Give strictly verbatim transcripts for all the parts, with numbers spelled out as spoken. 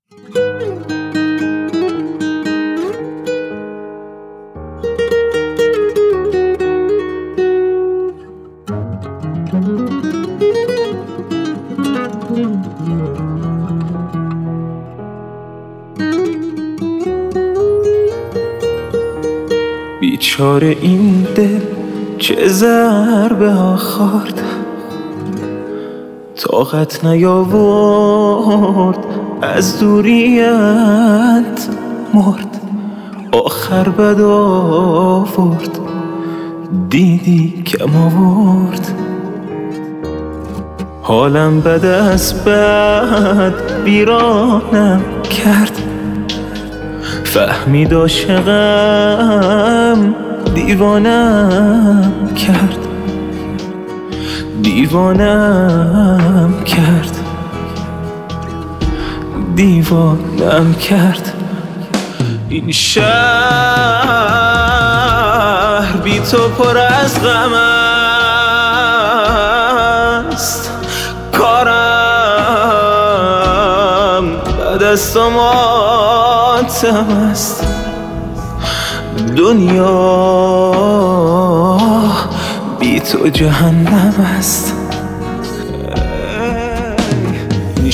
بیچاره این دل چه ضربه ها خورد، طاقت نیاورد از دوریت مرد. آخر بد آورد دیدی کم آورد. حالم بد از بد ویرانم کرد، فهمید عاشقم دیوانم کرد. دیوانم کرد دیوانم کرد. این شهر بی تو پر از غم است، کارم بعد از تو ماتم است. دنیا بی تو جهنم است. این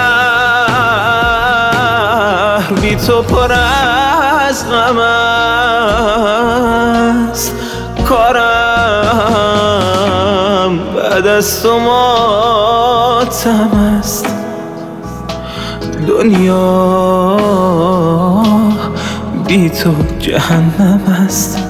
شهر بی تو پر از غم است، کارم بعد از تو ماتم است. دنیا بی تو جهنم است.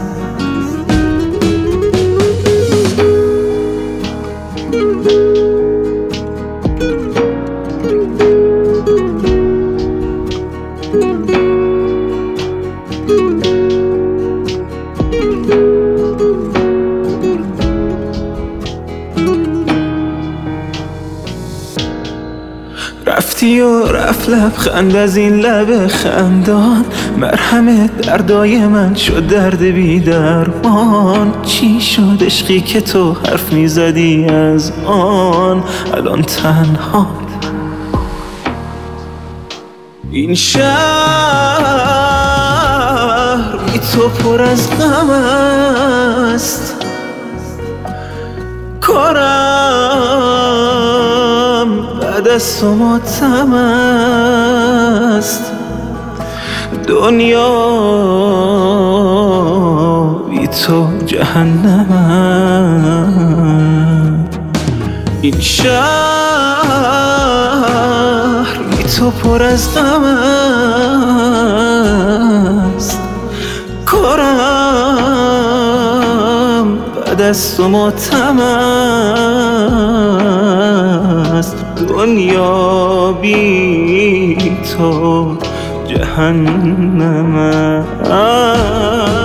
رفتی و رفت لبخند از این لب خندان، مرهم دردای من شد درد بی درمان. چی شد عشقی که تو حرف می زدی از آن، الان تنها. این شهر بی تو پر از غم است، کارم بعد از تو ماتم است. دنیا بی تو جهنم است. این شهر بی تو پر از غم است، کارم بعد از تو ماتم است. دنیا بی تو جهنم است.